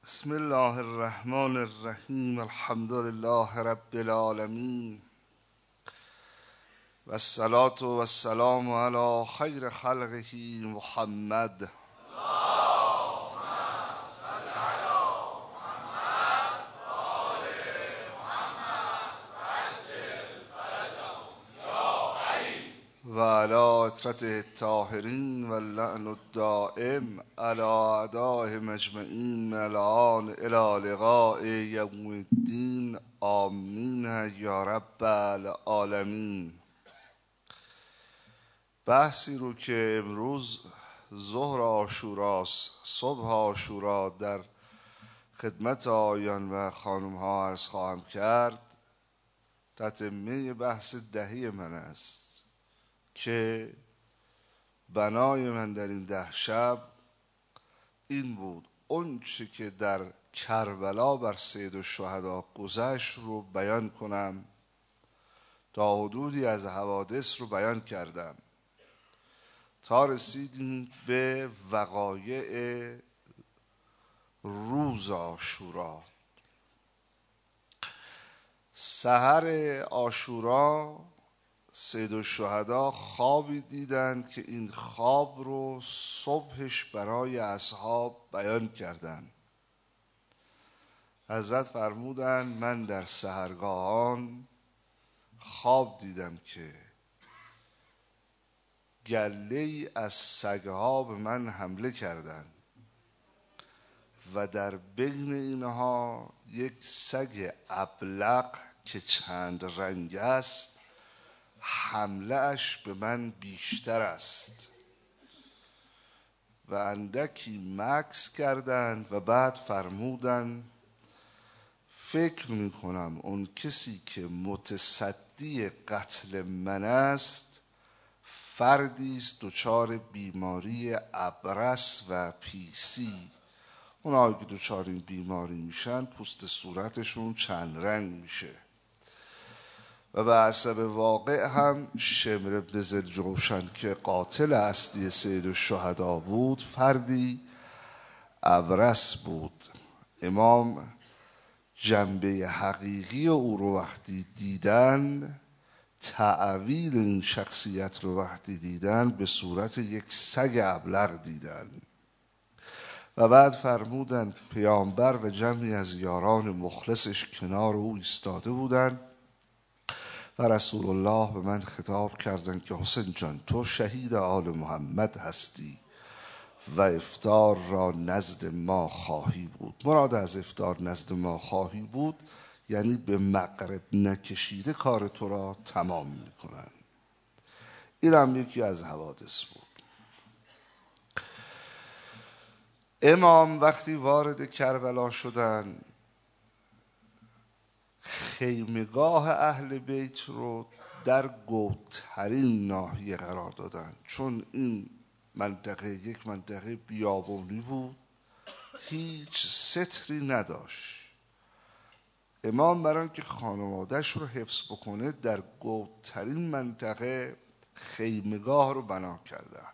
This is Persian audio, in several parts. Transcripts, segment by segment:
بسم الله الرحمن الرحیم. الحمد لله رب العالمین و الصلاة و السلام علی خیر خلقه محمد. و علی اطرته الطاهرین و اللعن الدائم علی اعدائهم اجمعین الان الی لقاء یوم الدین. آمین یا رب العالمین. بحثی رو که امروز ظهر عاشوراست، صبح عاشورا، در خدمت آقایان و خانم ها عرض خواهم کرد. تتمه بحث دهی من است که بنای من در این 10 شب این بود: اون چه که در کربلا بر سید الشهدا گذشت رو بیان کنم. تا حدودی از حوادث رو بیان کردم تا رسیدیم به وقایع روز عاشورا. سحر عاشورا سید الشهدا خوابی دیدند که این خواب رو صبحش برای اصحاب بیان کردند. حضرت فرمودند من در سحرگاهان خواب دیدم که گله‌ای از سگها به من حمله کردند و در بین اینها یک سگ ابلق که چند رنگ است حمله اش به من بیشتر است. و اندکی مکث کردند و بعد فرمودند فکر می کنم اون کسی که متصدی قتل من است فردی است دچار بیماری ابرص و پیسی. اونایی که دچار این بیماری میشن پوست صورتشون چند رنگ میشه. و به حسب واقع هم شمر بن ذوالجوشن که قاتل اصلی سید الشهدا بود فردی ابرص بود. امام جنبه حقیقی او رو وقتی دیدن، تعویل این شخصیت رو وقتی دیدن، به صورت یک سگ ابلق دیدن. و بعد فرمودن پیامبر و جمعی از یاران مخلصش کنار او ایستاده بودند و رسول الله به من خطاب کردند که حسین جان تو شهید آل محمد هستی و افطار را نزد ما خواهی بود. مراد از افطار نزد ما خواهی بود یعنی به مغرب نکشیده کار تو را تمام میکنن. این هم یکی از حوادث بود. امام وقتی وارد کربلا شدن خیمگاه اهل بیت رو در گوترین ناحیه قرار دادن، چون این منطقه یک منطقه بیابانی بود، هیچ ستری نداشت. امام برای اینکه خانواده‌اش رو حفظ بکنه در گوترین منطقه خیمگاه رو بنا کردن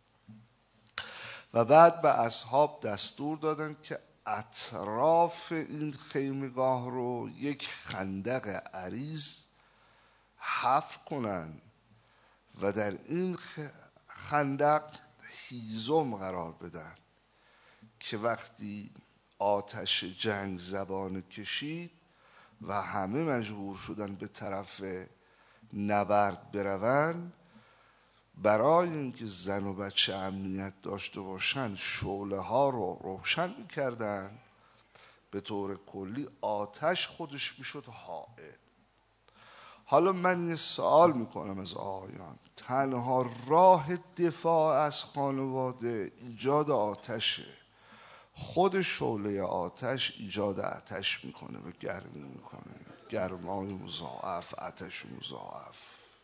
و بعد به اصحاب دستور دادن که اطراف این خیمگاه رو یک خندق عریض حفر کنن و در این خندق هیزم قرار بدن که وقتی آتش جنگ زبانه کشید و همه مجبور شدن به طرف نبرد بروند، برای اینکه زن و بچه امنیت داشته باشن شعله ها رو روشن میکردن. به طور کلی آتش خودش میشد حائل. حالا من یه سوال میکنم از آقایان، تنها راه دفاع از خانواده ایجاد آتشه. خود شعله آتش ایجاد آتش میکنه و گرمی میکنه، گرمای مضاعف، آتش مضاعف.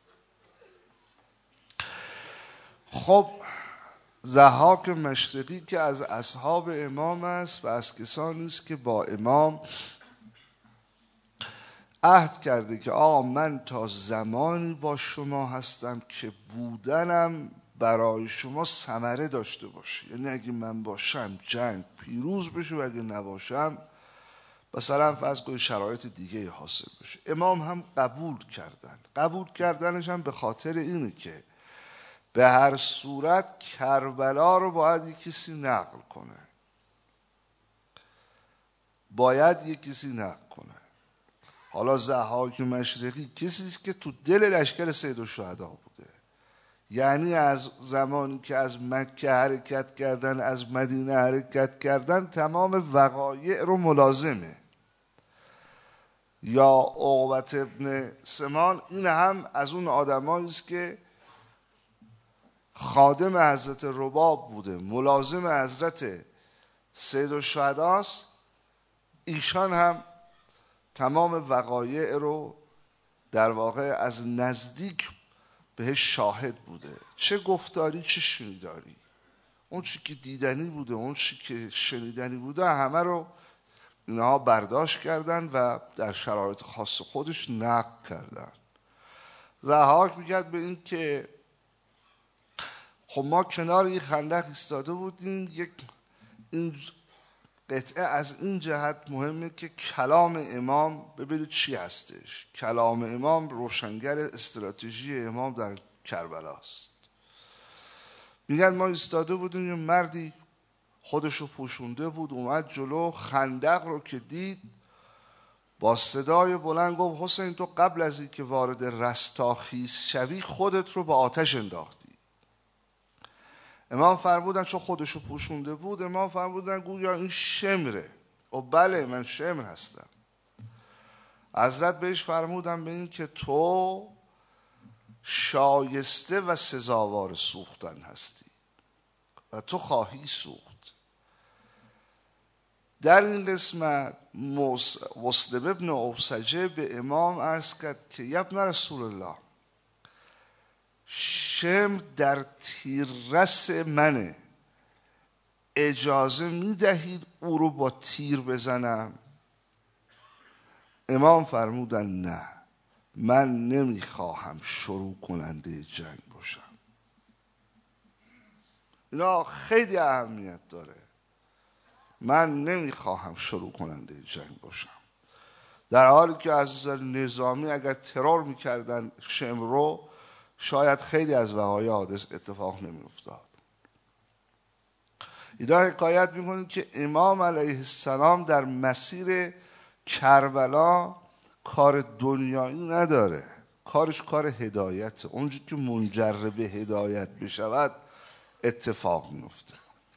خب ضحاک مشرقی که از اصحاب امام است و از کسانی است که با امام عهد کرده که آقا من تا زمانی با شما هستم که بودنم برای شما ثمره داشته باشه. یعنی اگه من باشم جنگ پیروز بشه و اگه نباشم مثلا فرض کنید شرایط دیگه حاصل بشه. امام هم قبول کردنش هم به خاطر اینه که به هر صورت کربلا رو باید یک کسی نقل کنه، حالا ضحاک مشرقی کسی است که تو دل لشکر سید الشهدا بوده، یعنی از زمانی که از مکه حرکت کردن، از مدینه حرکت کردن، تمام وقایع رو ملازمه. یا عقبة ابن سمان، این هم از اون آدمایی است که خادم حضرت رباب بوده، ملازم حضرت سید الشهداست. ایشان هم تمام وقایع رو در واقع از نزدیک بهش شاهد بوده، چه گفتاری چه شنیداری. اون چی که دیدنی بوده، اون چی که شنیدنی بوده، همه رو اینها برداشت کردن و در شرایط خاص خودش نقل کردن. ضحاک میگه به این که خب ما کنار یک خندق ایستاده بودیم، این قطعه از این جهت مهمه که کلام امام ببینید چی هستش. کلام امام روشنگر استراتژی امام در کربلا است. میگن ما ایستاده بودیم، یه مردی خودشو پوشونده بود اومد جلو، خندق رو که دید با صدای بلند گفت حسین تو قبل از این که وارد رستاخیز شوی خودت رو به آتش انداختی. امام فرمودن چون خودشو پوشونده بود، امام فرمودن گویا این شمره. و بله من شمر هستم. حضرت بهش فرمودن به این که تو شایسته و سزاوار سوختن هستی و تو خواهی سوخت. در این قسمت مسلم ابن اوسجه به امام عرض کرد که یا ابن رسول الله، شمر در تیررس منه، اجازه میدهید او رو با تیر بزنم؟ امام فرمودن نه، من نمیخواهم شروع کننده جنگ باشم. اینا خیلی اهمیت داره. من نمیخواهم شروع کننده جنگ باشم، در حالی که از نظامی اگر ترور میکردن شمر رو، شاید خیلی از وقایع حادث اتفاق نمیافتاد. اینا حکایت میکنید که امام علیه السلام در مسیر کربلا کار دنیایی نداره، کارش کار هدایته. اونجوری که منجر به هدایت بشود اتفاق میفته.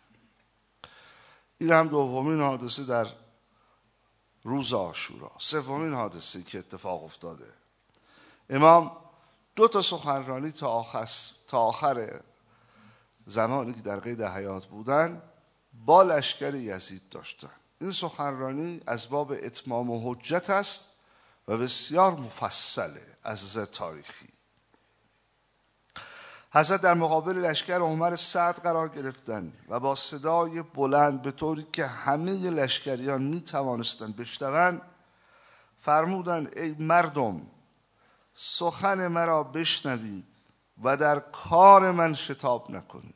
این هم دومین حادثه در روز عاشورا. سومین حادثه که اتفاق افتاده، امام 2 سخنرانی تا آخر زمانی که در قید حیات بودن با لشکر یزید داشتن. این سخنرانی از باب اتمام حجت است و بسیار مفصله از نظر تاریخی. حضرت در مقابل لشکر عمر سعد قرار گرفتن و با صدای بلند به طوری که همه لشکریان می توانستن بشنوند فرمودند ای مردم، سخن مرا بشنوید و در کار من شتاب نکنید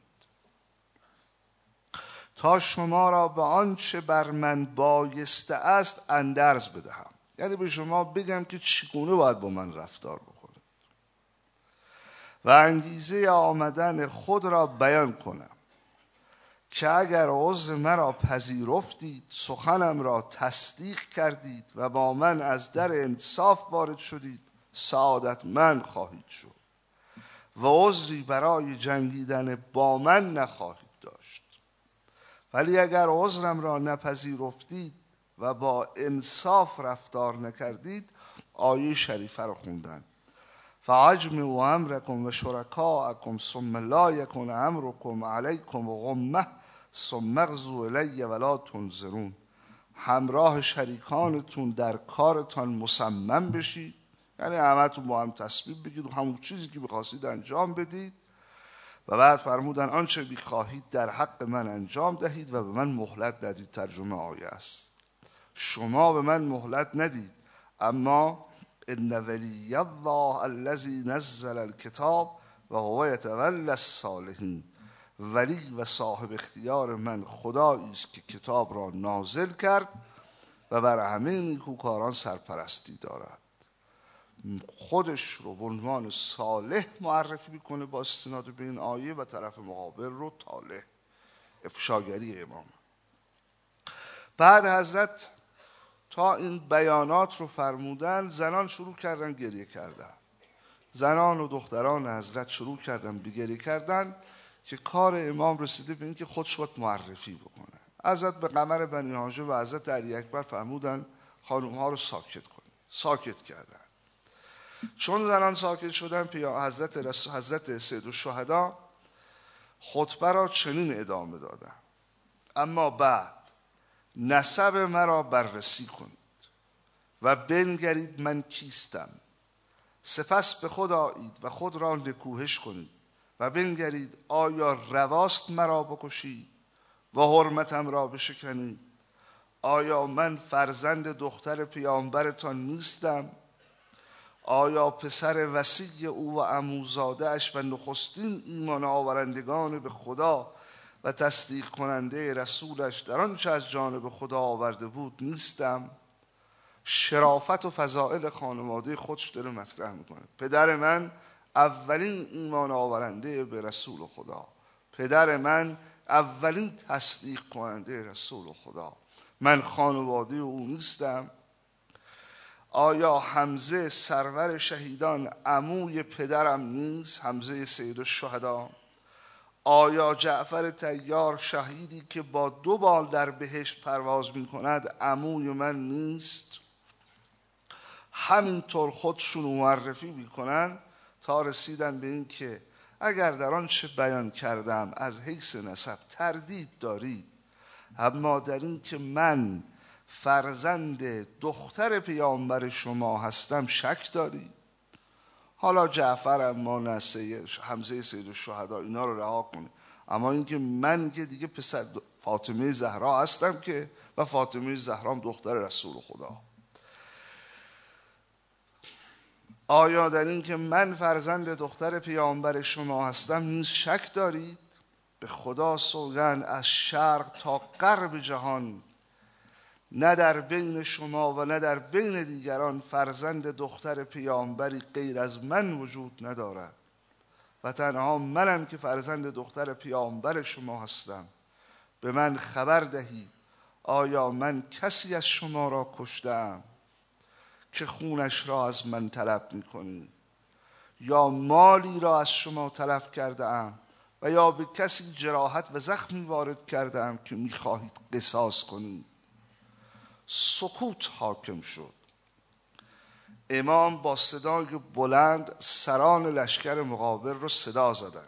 تا شما را به آنچه بر من بایسته است اندرز بدهم. یعنی به شما بگم که چگونه باید با من رفتار بکنید و انگیزه آمدن خود را بیان کنم که اگر عذر مرا پذیرفتید، سخنم را تصدیق کردید و با من از در انصاف وارد شدید، سعادتمند خواهید شد و عذری برای جنگیدن با من نخواهید داشت. ولی اگر عذرم را نپذیرفتید و با انصاف رفتار نکردید، آیه شریفه را خوندن فاجمعوا امرکم و شرکاءکم ثم لا یکن امرکم علیکم غمه ثم اغضوا الی ولا تنظرون. همراه شریکانتون در کارتان مصمم بشید، یعنی همتون با هم تصمیم بگید و همون چیزی که بخواستید انجام بدید و بعد فرمودن آنچه بخواهید در حق من انجام دهید و به من مهلت ندید. ترجمه آیه است. شما به من مهلت ندید، اما ان ولی الله الذی نزل الکتاب و هو یتولی الصالحین. ولی و صاحب اختیار من خدایی است که کتاب را نازل کرد و بر همه نیکوکاران سرپرستی دارد. خودش رو به عنوان صالح معرفی میکنه با استناد به این آیه و طرف مقابل رو طالح. افشاگری امام. بعد حضرت تا این بیانات رو فرمودن، زنان شروع کردن گریه کردن. زنان و دختران حضرت شروع کردن به گریه کردن که کار امام رسیده به این که خودش باید معرفی بکنه. حضرت به قمر بنی هاشم و حضرت علی اکبر فرمودن خانوم ها رو ساکت کنید. ساکت کردن. چون زنان ساکت شدن، حضرت سید الشهدا خطبه را چنین ادامه دادن: اما بعد نسب مرا بررسی کنید و بنگرید من کیستم. سپس به خود آیید و خود را نکوهش کنید و بنگرید آیا رواست مرا بکشید و حرمتم را بشکنید؟ آیا من فرزند دختر پیامبرتان نیستم؟ آیا پسر وصی او و عموزاده اش و نخستین ایمان آورندگان به خدا و تصدیق کننده رسولش در آنچه از جانب خدا آورده بود نیستم؟ شرافت و فضائل خانواده خودش داره مطرح میکنه. پدر من اولین ایمان آورنده به رسول خدا، پدر من اولین تصدیق کننده رسول خدا، من خانواده او نیستم؟ آیا حمزه سرور شهیدان عموی پدرم نیست؟ حمزه سید الشهدا. آیا جعفر طیار شهیدی که با 2 بال در بهشت پرواز می کند عموی من نیست؟ همینطور خودشون معرفی می کنن تا رسیدن به این که اگر در آن چه بیان کردم از حیث نسب تردید دارید، اما در این که من فرزند دختر پیامبر شما هستم شک دارید. حالا جعفر اما نه حمزه سید الشهدا اینا رو رها کنید، اما اینکه من که دیگه پسر فاطمه زهرا هستم که، و فاطمه زهرا هم دختر رسول خدا. آیا در این که من فرزند دختر پیامبر شما هستم نیز شک دارید؟ به خدا سوگند از شرق تا غرب جهان نه در بین شما و نه در بین دیگران فرزند دختر پیامبری غیر از من وجود ندارد و تنها منم که فرزند دختر پیامبر شما هستم. به من خبر دهید آیا من کسی از شما را کشتم که خونش را از من طلب می‌کنید، یا مالی را از شما طلب کرده ام و یا به کسی جراحت و زخمی وارد کرده ام که می‌خواهید قصاص کنید؟ سکوت حاکم شد. امام با صدای بلند سران لشکر مقابل رو صدا زدن.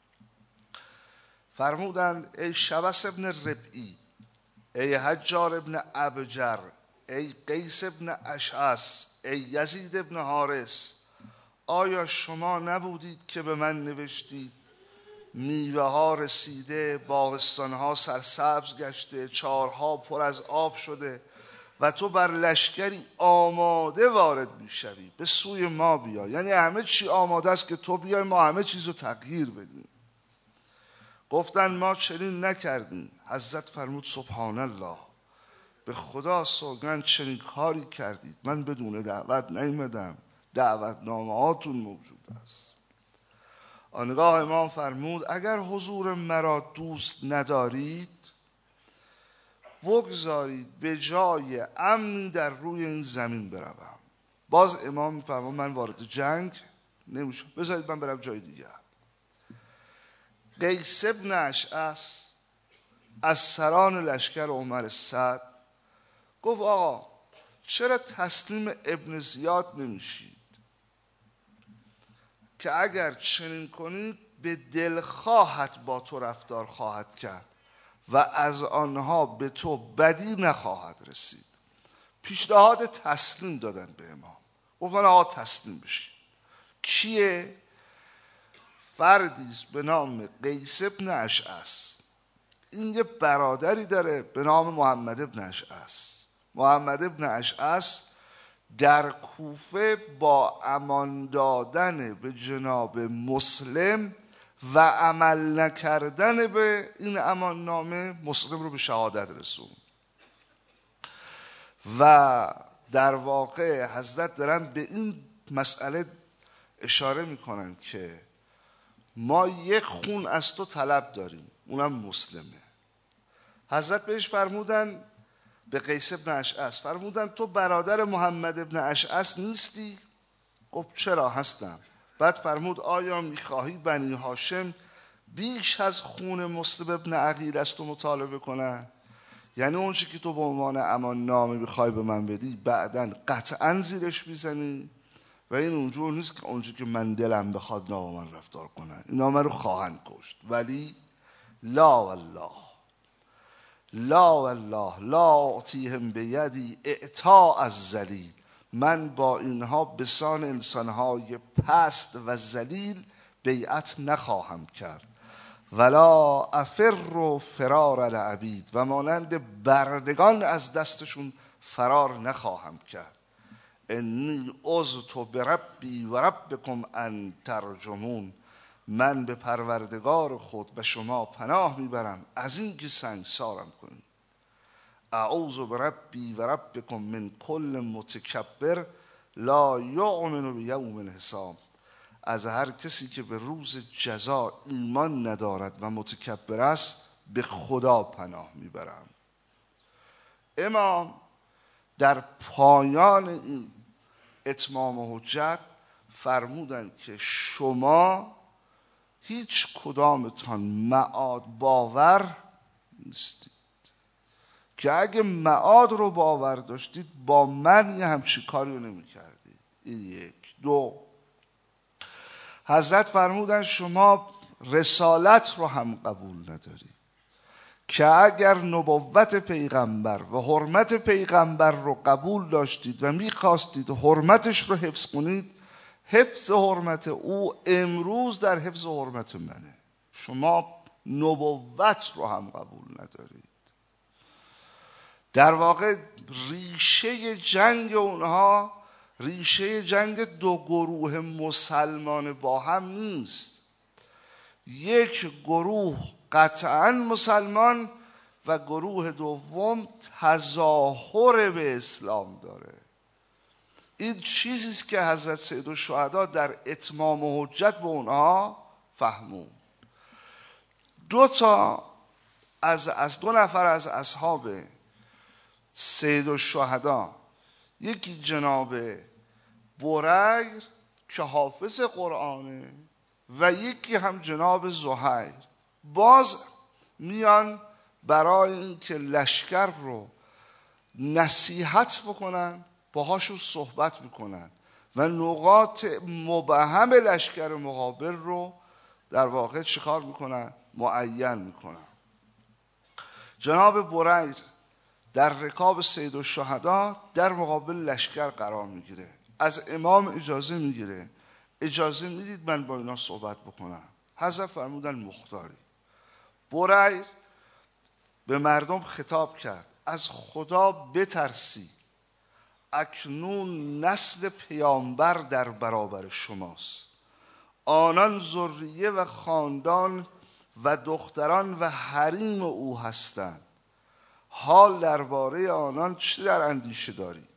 فرمودند ای شبس ابن ربعی، ای حجار ابن ابجر، ای قیس ابن اشعث، ای یزید ابن حارس، آیا شما نبودید که به من نوشتید میوه ها رسیده، باغستان ها سرسبز گشته، چارها پر از آب شده و تو بر لشکری آماده وارد میشوی؟ به سوی ما بیا. یعنی همه چی آماده است که تو بیای، ما همه چیز رو تغییر بدیم. گفتن ما چنین نکردیم. حضرت فرمود سبحان الله، به خدا سوگند چنین کاری کردید، من بدون دعوت نیامدم، دعوتنامه هاتون موجود است. آنگاه امام فرمود اگر حضور مرا دوست ندارید بگذارید به جای امنی در روی این زمین بروم. باز امام میفرماد من وارد جنگ نمیشم، بذارید من برم جای دیگر. قیس ابن اشعث از سران لشکر عمر سعد گفت آقا چرا تسلیم ابن زیاد نمیشید که اگر چنین کنید به دلخواهت با تو رفتار خواهد کرد و از آنها به تو بدی نخواهد رسید. پیشنهاد تسلیم دادن به امام. گفتن آقا تسلیم بشید. کیه؟ فردیست به نام قیس ابن اشعث. این یه برادری داره به نام محمد ابن اشعث. محمد ابن اشعث در کوفه با امان دادن به جناب مسلم و عمل نکردن به این امان نامه مسلم رو به شهادت رسوند. و در واقع حضرت دارن به این مسئله اشاره میکنن که ما یک خون از تو طلب داریم، اونم مسلمه. حضرت بهش فرمودن، به قیس ابن اشعث فرمودن تو برادر محمد ابن اشعث نیستی؟ گفت چرا هستم. بعد فرمود آیا میخواهی بنی هاشم بیش از خون مسلم ابن عقیل از تو مطالبه کنن؟ یعنی اون چی که تو به عنوان امان نامه میخوای به من بدی بعداً قطعاً زیرش میزنی و این اونجور نیست که اونجور که من دلم بخواد با من رفتار کنن، اینا من رو خواهند کشت. ولی لا والله لا والله لا اعطیهم بیدی اعطاء الذلیل، من با اینها به سان انسانهای پست و ذلیل بیعت نخواهم کرد. ولا افر فرار العبید، و مانند بردگان از دستشون فرار نخواهم کرد. انی عذت بربی و ربکم ان ترجمون، من به پروردگار خود و شما پناه میبرم از این که سنگسارم کنید. اعوذ بربی و ربکم من کل متکبر لا یؤمن بیوم الحساب، از هر کسی که به روز جزا ایمان ندارد و متکبر است به خدا پناه میبرم. امام در پایان این اتمام حجت فرمودند که شما هیچ کدامتان معاد باور نیستید، که اگه معاد رو باور داشتید با من یه همچین کاری رو نمی کردید. این یک. دو، حضرت فرمودن شما رسالت رو هم قبول ندارید، که اگر نبوت پیغمبر و حرمت پیغمبر رو قبول داشتید و میخواستید حرمتش رو حفظ کنید، حفظ حرمت او امروز در حفظ حرمت منه. شما نبوت رو هم قبول ندارید. در واقع ریشه جنگ اونها ریشه جنگ دو گروه مسلمان با هم نیست. یک گروه قطعا مسلمان و گروه دوم تظاهر به اسلام داره. این چیزیست که حضرت سیدالشهدا در اتمام حجت به اونها فهمون. دو نفر از اصحاب سیدالشهدا، یکی جناب بریر که حافظ قرآنه و یکی هم جناب زهیر، باز میان برای اینکه لشکر رو نصیحت بکنن باهاشون صحبت میکنن و نقاط مبهم لشکر مقابل رو در واقع چیکار میکنن؟ معین میکنن. جناب بریر در رکاب سیدالشهدا در مقابل لشکر قرار میگیره، از امام اجازه میگیره، اجازه میدید من با اینا صحبت بکنم؟ حضرت فرمودن مختاری. بریر به مردم خطاب کرد از خدا بترسی، اکنون نسل پیامبر در برابر شماست، آنان ذریه و خاندان و دختران و حریم او هستند، حال درباره آنان چه در اندیشه دارید؟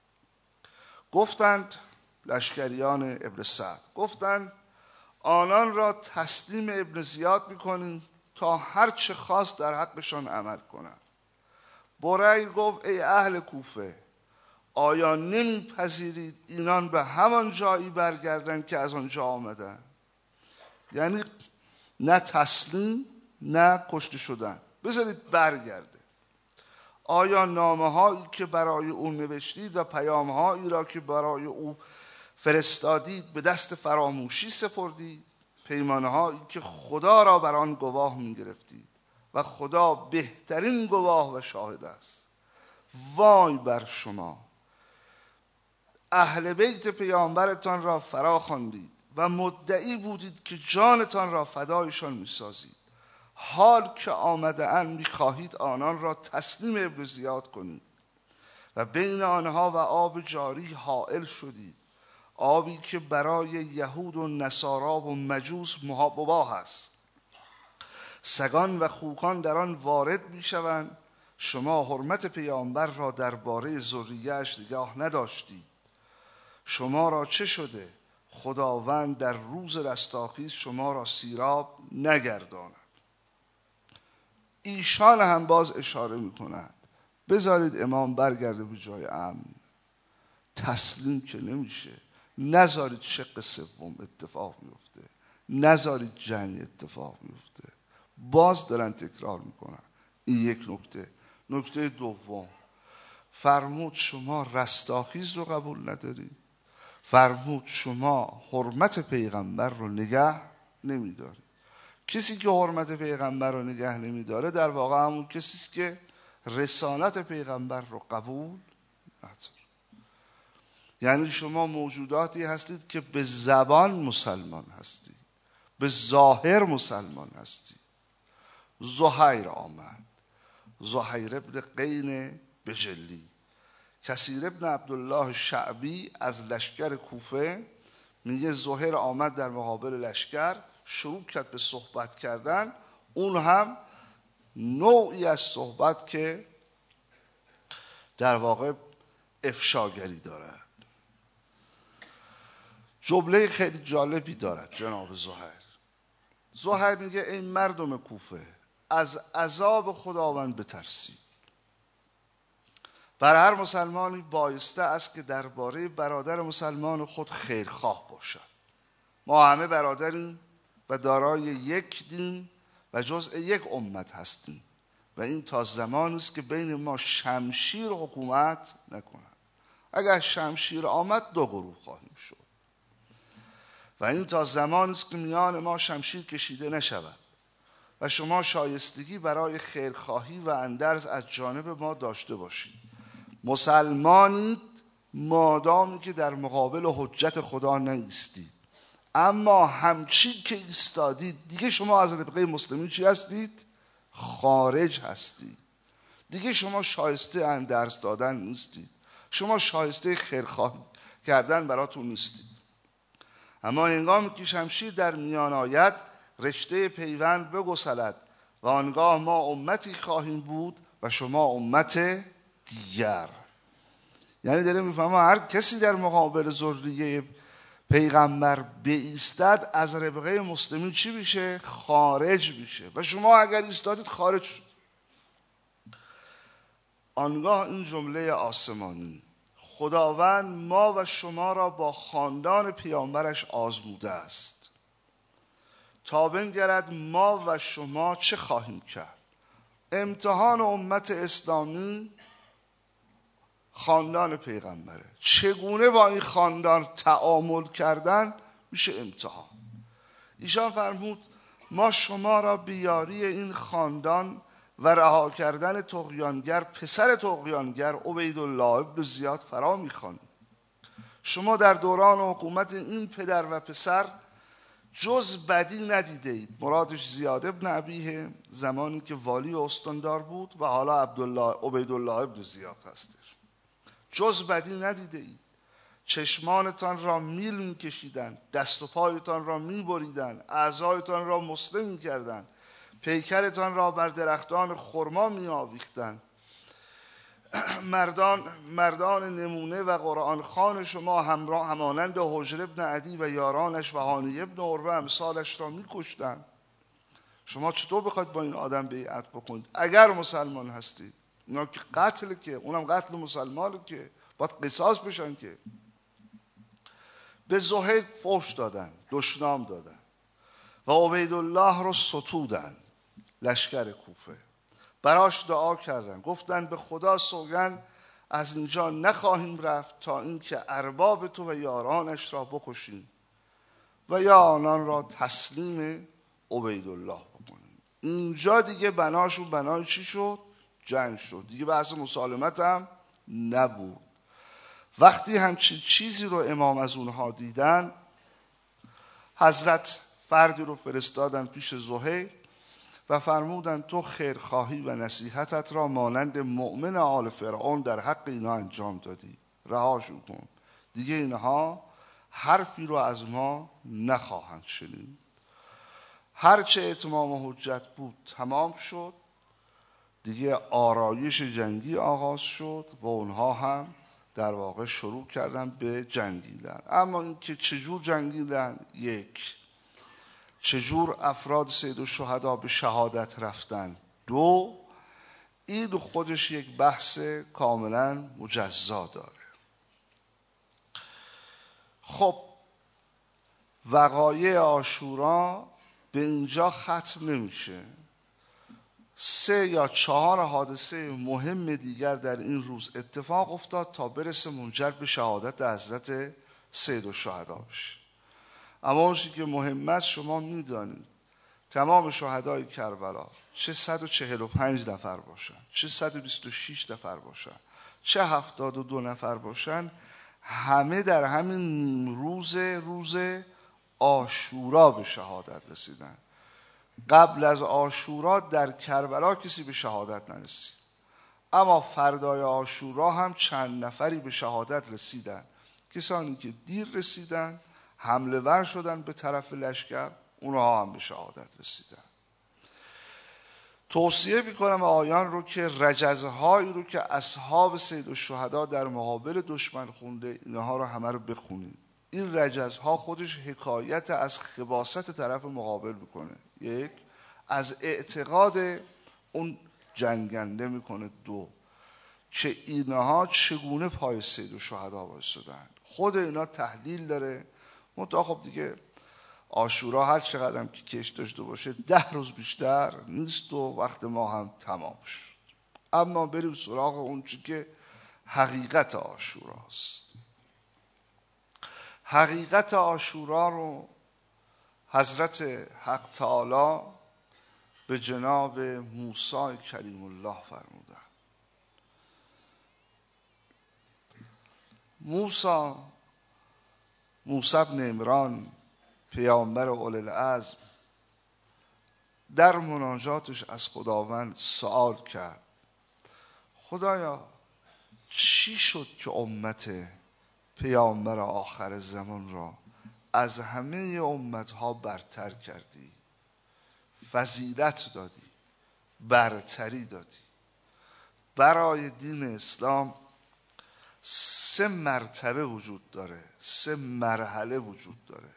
گفتند لشکریان ابن سعد، گفتند آنان را تسلیم ابن زیاد میکنیم تا هر چه خواست در حقشان عمل کنند. بریر گفت ای اهل کوفه، آیا نمیپذیرید اینان به همان جایی برگردن که از آنجا آمدن؟ یعنی نه تسلیم نه کشته شدن، بذارید برگرده. آیا نامه هایی که برای او نوشتید و پیام هایی را که برای او فرستادید به دست فراموشی سپردید؟ پیمان هایی که خدا را بر آن گواه می گرفتید و خدا بهترین گواه و شاهد است. وای بر شما، اهل بیت پیامبرتان را فرا خواندید و مدعی بودید که جانتان را فدایشان می سازید، حال که آمده اند می خواهید آنان را تسلیم ابن زیاد کنید و بین آنها و آب جاری حائل شدید، آبی که برای یهود و نصارا و مجوس مباح است. سگان و خوکان در آن وارد می شوند. شما حرمت پیامبر را درباره ذریه‌اش نگاه نداشتید. شما را چه شده؟ خداوند در روز رستاخیز شما را سیراب نگرداند. ایشان هم باز اشاره می کند بذارید امام برگرده به جای امن. تسلیم که نمیشه. نذارید شق سوم اتفاق بیفته، نذارید جنگ اتفاق بیفته. باز دارن تکرار میکنن. این یک نکته. نکته دوم، فرمود شما رستاخیز رو قبول ندارید، فرمود شما حرمت پیغمبر رو نگه نمیدارید. کسی که حرمت پیغمبر رو نگه نمیداره در واقع همون کسی است که رسالت پیغمبر رو قبول نداره. یعنی شما موجوداتی هستید که به زبان مسلمان هستید، به ظاهر مسلمان هستید. زهیر آمد، زهیر ابن قین بجلی. کثیر ابن عبدالله شعبی از لشکر کوفه میگه زهیر آمد در مقابل لشکر، شروع کرد به صحبت کردن. اون هم نوعی از صحبت که در واقع افشاگری دارد. جمله خیلی جالبی دارد جناب زهیر. زهیر میگه ای مردم کوفه، از عذاب خداوند بترسید. بر هر مسلمانی بایسته است که درباره برادر مسلمان خود خیرخواه باشد. ما همه برادریم و دارای یک دین و جزء یک امت هستیم و این تا زمانی است که بین ما شمشیر حکومت نکند. اگر شمشیر آمد دو گروه خواهیم شد و این تا زمانی است که میان ما شمشیر کشیده نشود و شما شایستگی برای خیرخواهی و اندرز از جانب ما داشته باشید. مسلمانید مادامی که در مقابل حجت خدا نیستید، اما همچین که ایستادید دیگه شما از ربقه مسلمین چی هستید؟ خارج هستید. دیگه شما شایسته اندرز دادن نیستید، شما شایسته خیرخواهی کردن براتون نیستید. اما هنگامی که شمشیر در میان آید رشته پیوند بگسلد و آنگاه ما امتی خواهیم بود و شما امت دیگر. یعنی داره میفهمه هر کسی در مقابل ذریه پیغمبر بایستد از ربقه مسلمین چی میشه؟ خارج میشه و شما اگر ایستادید خارج شد. آنگاه این جمله آسمانی، خداوند ما و شما را با خاندان پیامبرش آزموده است تا بنگرد ما و شما چه خواهیم کرد. امتحان امت اسلامی خاندان پیغمبره. چگونه با این خاندان تعامل کردن میشه امتحان. ایشان فرمود ما شما را بیاری این خاندان و رها کردن طغیانگر، پسر طغیانگر عبیدالله ابن زیاد فرا میخوانید. شما در دوران حکومت این پدر و پسر جز بدی ندیده اید. مرادش زیاد ابن ابیه زمانی که والی استاندار بود و حالا عبیدالله ابن زیاد هستش. جز بدی ندیده اید. چشمانتان را میل میکشیدن، دست و پایتان را میبریدن، اعضایتان را مسلم میکردن، پیکرتان را بر درختان خرما میآویختند. مردان نمونه و قرآن خوان شما همانند حجر ابن عدی و یارانش و هانی ابن عروه امثالش را میکشتند. شما چطور بخواید با این آدم بیعت بکنید اگر مسلمان هستید؟ اینا که قتل، که اونم قتل مسلمان، که باید قصاص بشن. که به زهیر فحش دادن، دشنام دادن و عبیدالله رو ستودن. لشکر کوفه براش دعا کردن، گفتن به خدا سوگند از اینجا نخواهیم رفت تا اینکه ارباب تو و یارانش را بکشیم و یا آنان را تسلیم عبیدالله بکنیم. اینجا دیگه بناشون بنای چی شد؟ جنگ شد. دیگه بحث مسالمت هم نبود. وقتی همچین چیزی رو امام از اونها دیدن، حضرت فردی رو فرستادن پیش زهیر و فرمودند تو خیرخواهی و نصیحتت را مانند مؤمن آل فرعون در حق اینا انجام دادی، رهاشون کن، دیگه اینها حرفی رو از ما نخواهند شنید. هرچه اتمام حجت بود تمام شد، دیگه آرایش جنگی آغاز شد و اونها هم در واقع شروع کردن به جنگیدن. اما اینکه چجور جنگیدن، یک، چجور افراد سید الشهدا به شهادت رفتن، دو، این خودش یک بحث کاملا مجزا داره. خب وقایع عاشورا به اینجا ختم نمیشه. 3 یا 4 حادثه مهم دیگر در این روز اتفاق افتاد تا برسه منجر به شهادت حضرت سید الشهدا بشه. اما اون چیزی که مهم است شما میدانید تمام شهدای کربلا چه 145 نفر باشن، چه 126 نفر باشن، چه 72 نفر باشن، همه در همین روز عاشورا به شهادت رسیدن. قبل از عاشورا در کربلا کسی به شهادت نرسید، اما فردای عاشورا هم چند نفری به شهادت رسیدن. کسانی که دیر رسیدن، حمله ور شدن به طرف لشکر، اونها هم به شهادت رسیدن. توصیه میکنم آیان رو که رجزهایی رو که اصحاب سید الشهدا در مقابل دشمن خونده، اینها رو همه رو بخونید. این رجزها خودش حکایت از خباثت طرف مقابل میکنه. یک، از اعتقاد اون جنگنده میکنه. دو، که اینها چگونه پای سید الشهدا وایسادن. خود اینا تحلیل داره. منتها خب دیگه عاشورا هر چقدر هم که کش داشته باشه 10 روز بیشتر نیست و وقت ما هم تمام شد. اما بریم سراغ اون چی که حقیقت عاشوراست. حقیقت عاشورا رو حضرت حق تعالی به جناب موسی کلیم الله فرمودن. موسی ابن عمران پیامبر اولوالعزم در مناجاتش از خداوند سوال کرد خدایا چی شد که امت پیامبر آخر زمان را از همه امتها برتر کردی، فضیلت دادی، برتری دادی؟ برای دین اسلام 3 مرتبه وجود داره، 3 مرحله وجود داره.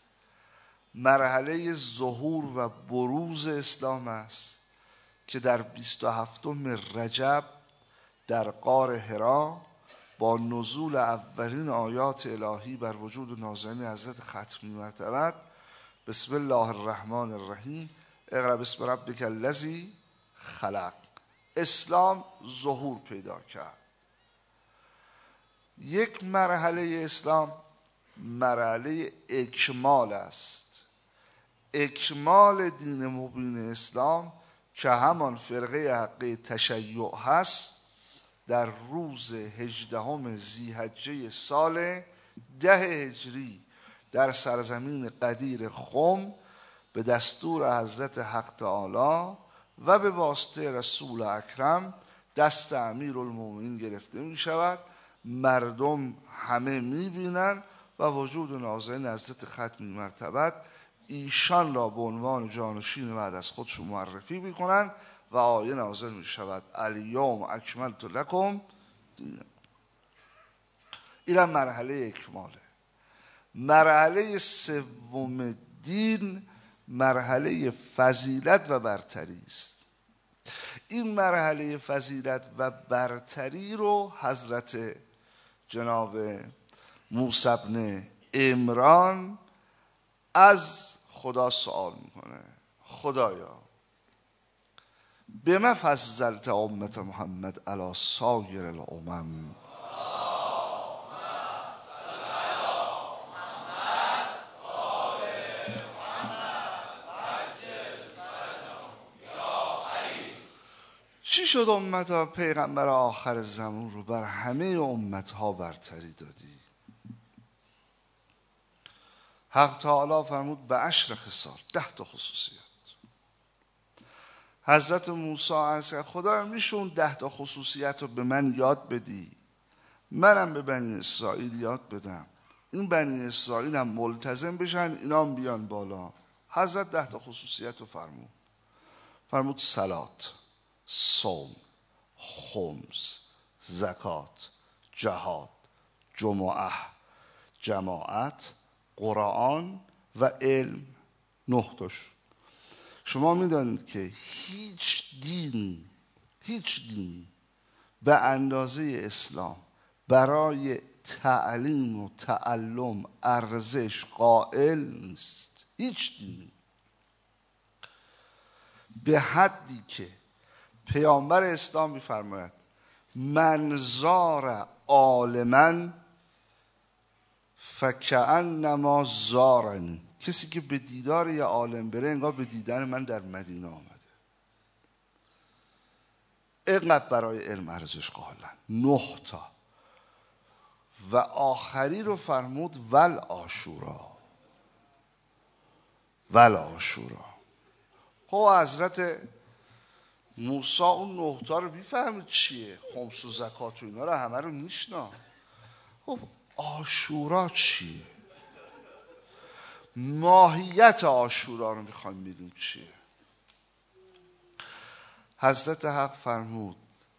مرحله ظهور و بروز اسلام است که در 27 رجب در غار حرا با نزول اولین آیات الهی بر وجود نازنین حضرت ختمی مرتبت بسم الله الرحمن الرحیم اقرأ باسم ربک الذی خلق، اسلام ظهور پیدا کرد. یک مرحله اسلام مرحله اکمال است. اکمال دین مبین اسلام که همان فرقه حقه تشیع هست در روز 18 ذی‌حجه سال 10 هجری در سرزمین قدیر خم به دستور حضرت حق تعالی و به واسطه رسول اکرم دست امیرالمومنین گرفته می شود. مردم همه می بینن و وجود نازنین حضرت ختمی مرتبت ایشان را به عنوان جانشین بعد از خودشون معرفی می کنن و آیه نازل می شود الیوم اکملت لکم دینکم. این مرحله اکماله. مرحله سوم دین مرحله فضیلت و برتری است. این مرحله فضیلت و برتری رو حضرت جناب موسی ابن عمران از خدا سوال میکنه خدایا بما فضلت امت محمد علی سایر الامم. چی شد امت پیغمبر آخر زمان رو بر همه امتها برتری دادی؟ حق تعالی فرمود به 10 خصال، 10 تا خصوصیت. حضرت موسی عرض کرد خدا میشه اون 10 تا خصوصیت رو به من یاد بدی، منم به بنی اسرائیل یاد بدم، این بنی اسرائیل هم ملتزم بشن، اینا هم بیان بالا. حضرت 10 تا خصوصیت رو فرمود صلات، صوم، خمس، زکات، جهاد، جماعت، قرآن و علم. 9 تاش. شما میدانید که هیچ دین به اندازه اسلام برای تعلیم و تعلم ارزش قائل نیست. هیچ دینی. به حدی که پیامبر اسلام می‌فرماید من زار عالما فکأنما زارنی، کسی که به دیدار یه عالم بره انگار به دیدن من در مدینه آمده. اینقدر برای علم ارزش قائلن. 9 تا. و آخری رو فرمود ول عاشورا. خب حضرت موسی اون 9 تا رو میفهمید چیه، خمس و زکات و اینا رو همه رو میشنا. خب عاشورا چیه؟ ماهیت عاشورا رو میخوایم ببینیم چیه. حضرت حق فرمود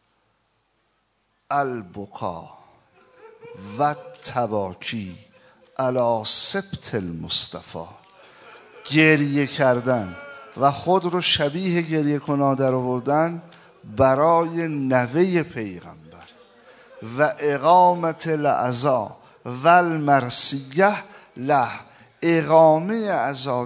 البکا و تباکی علی سبط المصطفی، گریه کردن و خود رو شبیه گریه کنان در آوردن برای نوه پیغمبر و اقامت العزا و المرثیه له، اقامه عزا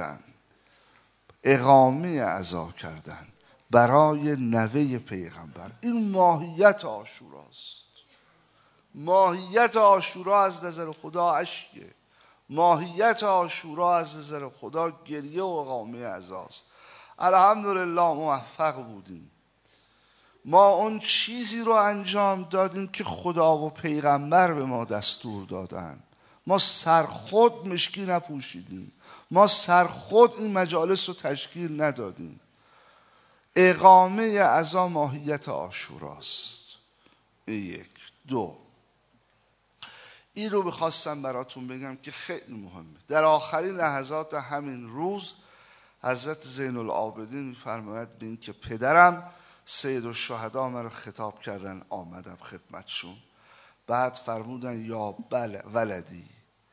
کردن برای نوه پیغمبر. این ماهیت عاشوراست. ماهیت عاشورا از نظر خدا اشکه. ماهیت عاشورا از نظر خدا گریه و اقامه عزاست. الحمدلله موفق بودیم. ما اون چیزی رو انجام دادیم که خدا و پیغمبر به ما دستور دادن. ما سرخود مشکی نپوشیدیم. ما سرخود این مجالس رو تشکیل ندادیم. اقامه عزا ماهیت عاشوراست. 1. 2. این رو بخواستم براتون بگم که خیلی مهمه. در آخرین لحظات همین روز حضرت زین العابدین می‌فرماید به این که پدرم سید الشهدا من رو خطاب کردن، آمدم خدمتشون. بعد فرمودن یا ولدی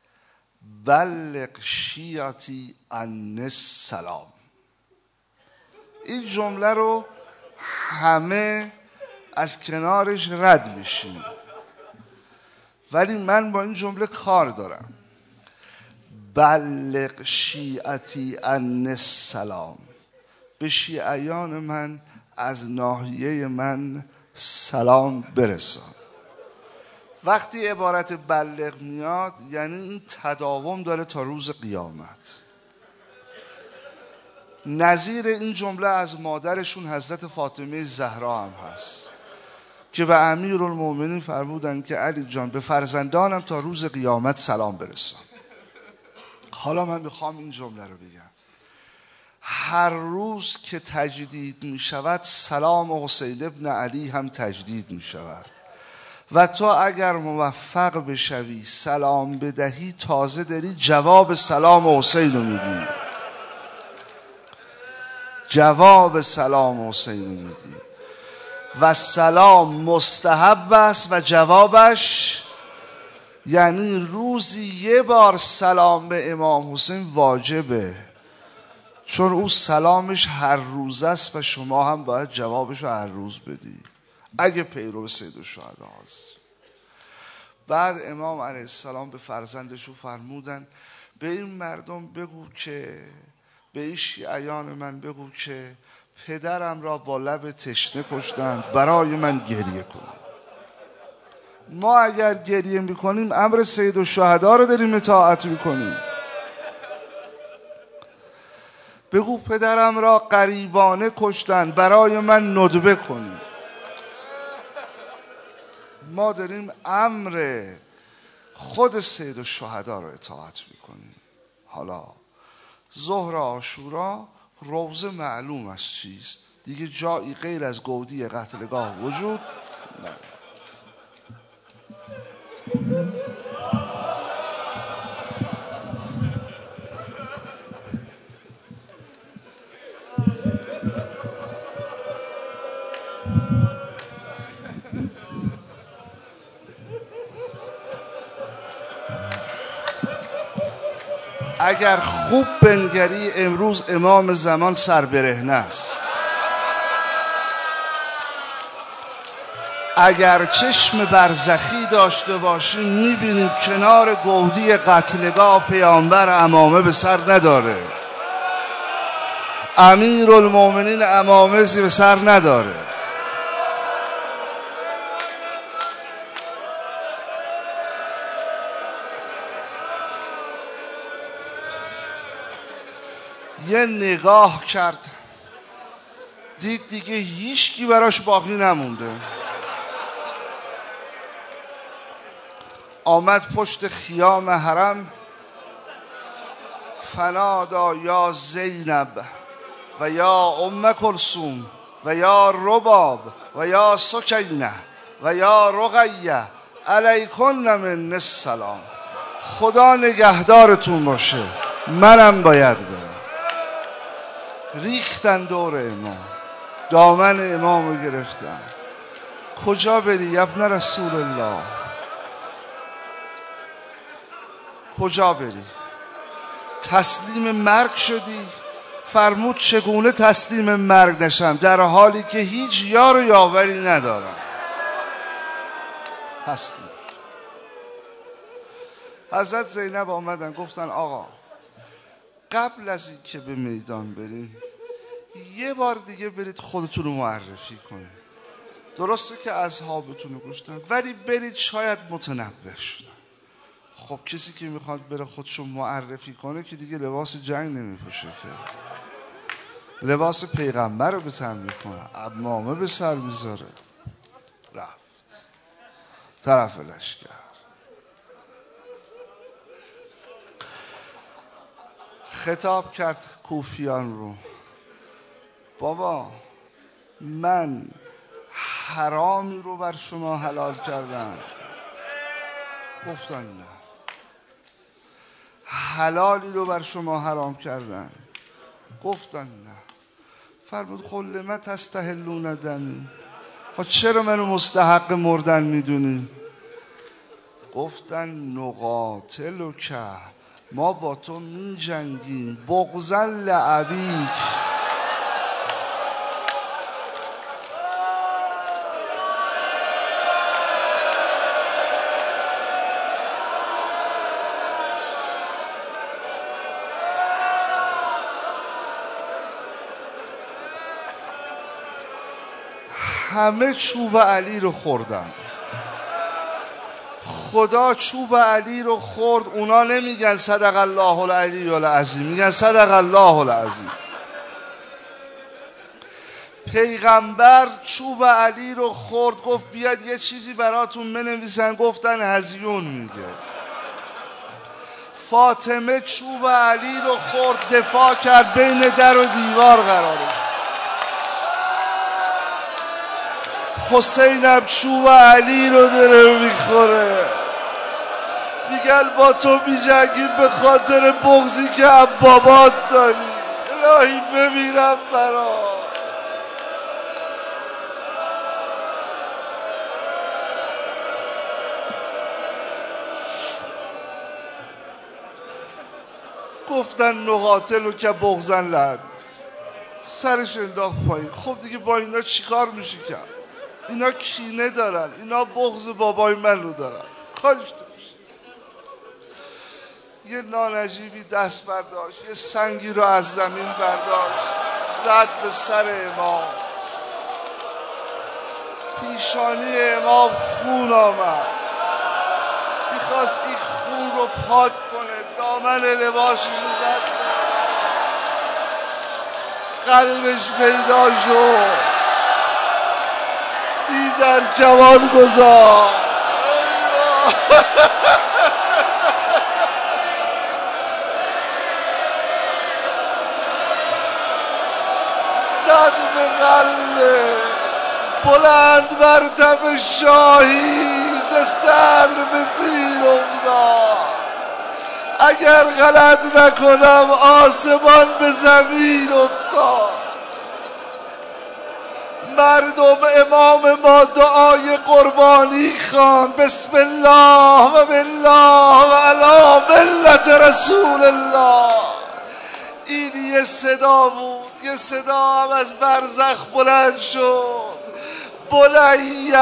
بلغ شیعتی عنی السلام. این جمله رو همه از کنارش رد میشیم، ولی من با این جمله کار دارم. بلغ شیعتی عنی السلام، به شیعیان من از ناحیه من سلام برسان. وقتی عبارت بلغ میاد یعنی این تداوم داره تا روز قیامت. نظیر این جمله از مادرشون حضرت فاطمه زهرا هم هست که به امیرالمومنین فرمودن که علی جان به فرزندانم تا روز قیامت سلام برسان. حالا من میخوام این جمله رو بگم. هر روز که تجدید می شود سلام حسین ابن علی هم تجدید می شود و تو اگر موفق بشوی سلام بدهی تازه داری جواب سلام حسین رو میدی. و سلام مستحب است و جوابش یعنی روزی 1 بار سلام به امام حسین واجبه، چون او سلامش هر روز است و شما هم باید جوابش رو هر روز بدی اگه پیرو سید الشهدا هست. بعد امام علیه السلام به فرزندشو فرمودن به این مردم بگو که، به این شیعیان من بگو که پدرم را با لب تشنه کشتند، برای من گریه کنید. ما اگر گریه میکنیم امر سید الشهدا رو داریم اطاعت میکنیم. بگو پدرم را غریبانه کشتن، برای من ندبه کنید. ما داریم امر خود سید الشهدا رو اطاعت میکنیم. حالا ظهر عاشورا روزه معلوم است چیست دیگه جایی غیر از گودی قتلگاه وجود نداره. اگر خوب بنگری امروز امام زمان سربرهنه است. اگر چشم برزخی داشته باشیم میبینیم کنار گودی قتلگاه پیامبر عمامه به سر نداره، امیرالمومنین عمامه به سر نداره. یه نگاه کرد دید دیگه هیچکی براش باقی نمونده، آمد پشت خیام حرم فنادا یا زینب و یا ام کلثوم و یا رباب و یا سکینه و یا رقیه علیکن من السلام. خدا نگهدارتون باشه، منم باید برم. ریختن دور امام، دامن امام رو گرفتن. کجا بری ابن رسول الله؟ کجا بری؟ تسلیم مرگ شدی؟ فرمود چگونه تسلیم مرگ نشم در حالی که هیچ یار و یاوری ندارم. تسلیم. حضرت زینب آمدن گفتن آقا قبل از این که به میدان برید یه بار دیگه برید خودتون رو معرفی کنید. درسته که اصحابتون رو کشتن ولی برید شاید متنبه شدن. خب کسی که میخواد بره خودشو معرفی کنه که دیگه لباس جنگ نمیپوشه که، لباس پیغمبر رو به تن میکنه، عمامه به سر میذاره. رفت طرف لشکر. خطاب کرد کوفیان رو، بابا من حرامی رو بر شما حلال کردم؟ گفتن نه. حلالی رو بر شما حرام کردن؟ گفتن نه. فرمود خب لما تستحلون دمی؟ خب چرا منو مستحق مردن میدونی؟ گفتن نقاتل که ما با تو می جنگیم بغضا لابیک. همه چوب علی رو خوردن، خدا چوب علی رو خورد. اونا نمیگن صدق الله العلی العظیم، میگن صدق الله العظیم. پیغمبر چوب علی رو خورد، گفت بیاد یه چیزی براتون بنویسن، گفتن هزیون میگه. فاطمه چوب علی رو خورد، دفاع کرد، بین در و دیوار قرار داد. حسینم چوب علی رو داره میخوره، میگن با تو میجنگیم به خاطر بغضی که بابات داری. الهی بمیرم برات. گفتن نقاتلو که بغضا لعب، سرش انداخت پایین. خب دیگه با اینا چیکار میشه کرد؟ اینا کینه دارن، اینا بغض بابای من رو دارن، کارش نمیشه. یه نانجیبی دست برداشت، یه سنگی رو از زمین برداشت، زد به سر امام. پیشانی امام خون آمد، میخواست این خون رو پاک کنه، دامن لباسش رو زد، قلبش پیدا شد، تی در کمان گذاشت. زد به بلند مرتب شاهی ز صدر به زیر افتاد. اگر غلط نکنم آسمان به زمین افتاد. مردم امام ما دعای قربانی خوان، بسم الله و بالله و علی ملت رسول الله. این یه صدا بود، یه صدا هم از برزخ بلند شد. بنیه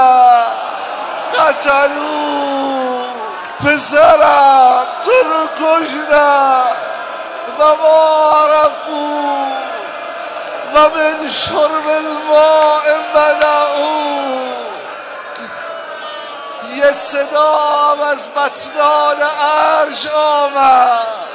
قتلو، پسرم تو رو کشتن و ما عرفو و من شرب الماء منعو. یه صدا هم از متنان عرش آمد.